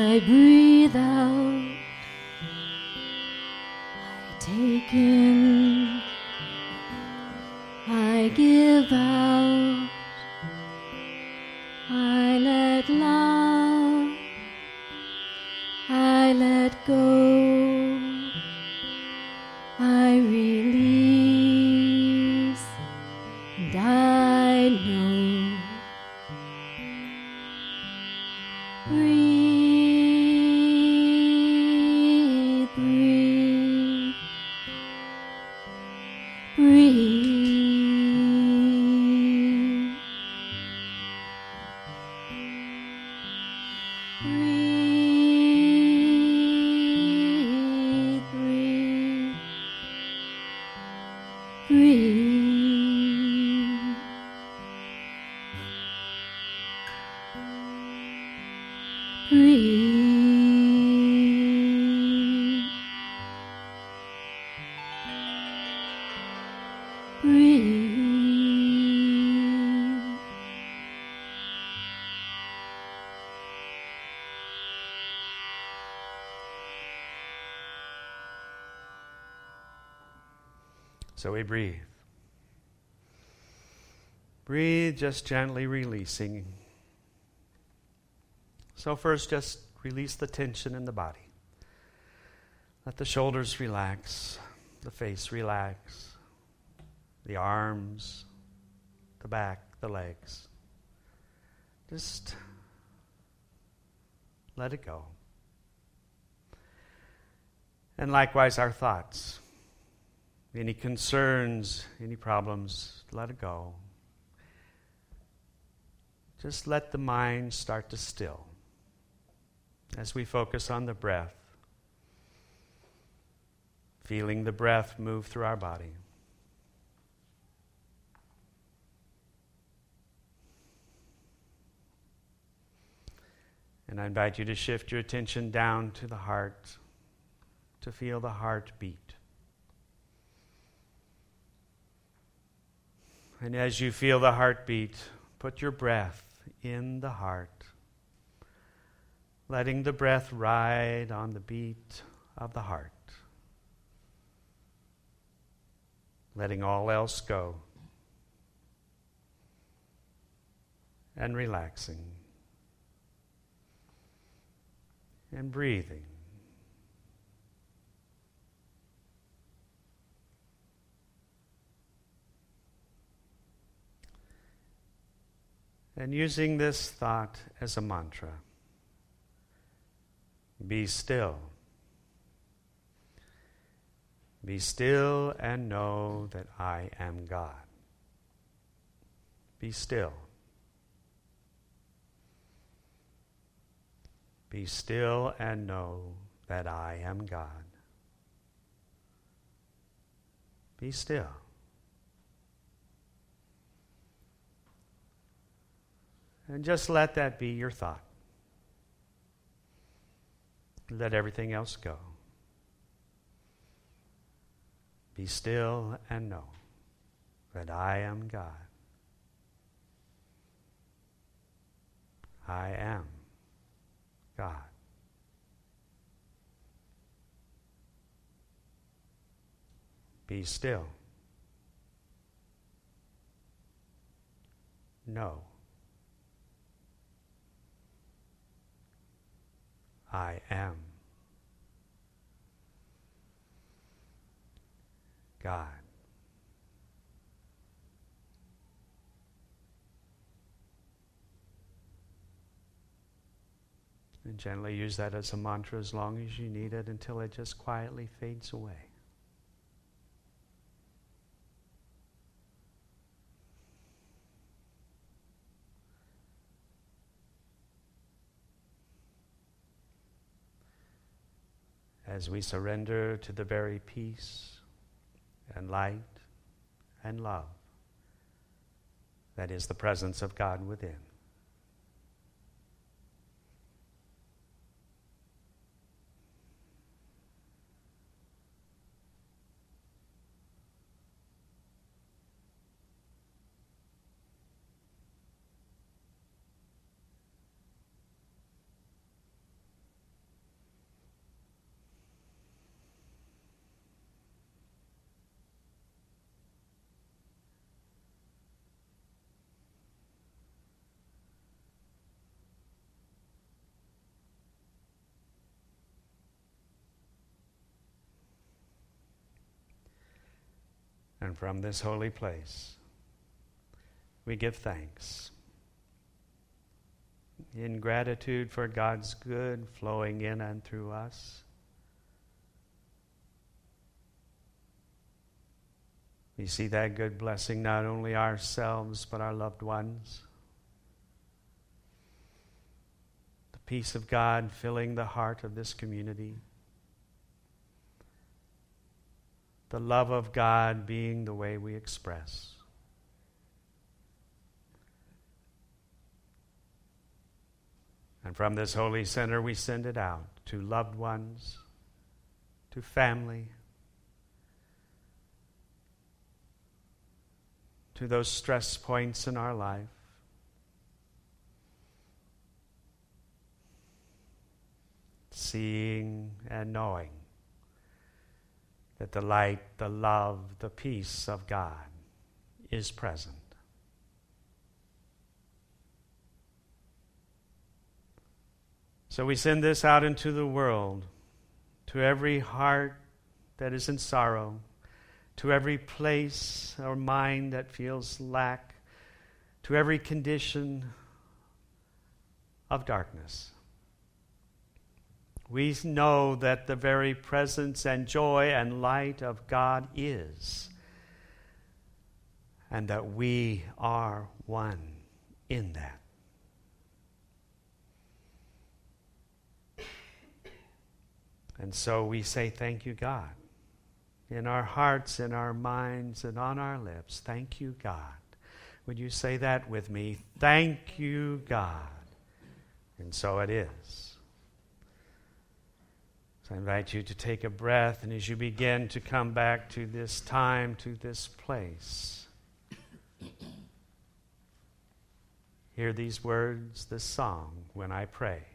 I breathe out, I take in, I give out, I let love, I let go, I release, and I know. Breathe, breathe, breathe, breathe, breathe, breathe. Breathe, breathe. So we breathe. Breathe, just gently releasing. So first, just release the tension in the body. Let the shoulders relax, the face relax, the arms, the back, the legs. Just let it go. And likewise, our thoughts. Any concerns, any problems, let it go. Just let the mind start to still as we focus on the breath, feeling the breath move through our body. And I invite you to shift your attention down to the heart, to feel the heart beat. And as you feel the heartbeat, put your breath in the heart, letting the breath ride on the beat of the heart, letting all else go, and relaxing, and breathing. And using this thought as a mantra. Be still. Be still and know that I am God. Be still. Be still and know that I am God. Be still. And just let that be your thought. Let everything else go. Be still and know that I am God. I am God. Be still. Know. I am God. And gently use that as a mantra as long as you need it until it just quietly fades away. As we surrender to the very peace and light and love that is the presence of God within. And from this holy place, we give thanks in gratitude for God's good flowing in and through us. We see that good blessing not only ourselves but our loved ones. The peace of God filling the heart of this community. The love of God being the way we express. And from this holy center we send it out to loved ones, to family, to those stress points in our life. Seeing and knowing that the light, the love, the peace of God is present. So we send this out into the world, to every heart that is in sorrow, to every place or mind that feels lack, to every condition of darkness. We know that the very presence and joy and light of God is, and that we are one in that. And so we say, thank you, God. In our hearts, in our minds, and on our lips, thank you, God. Would you say that with me? Thank you, God. And so it is. So I invite you to take a breath, and as you begin to come back to this time, to this place, hear these words, this song, when I pray.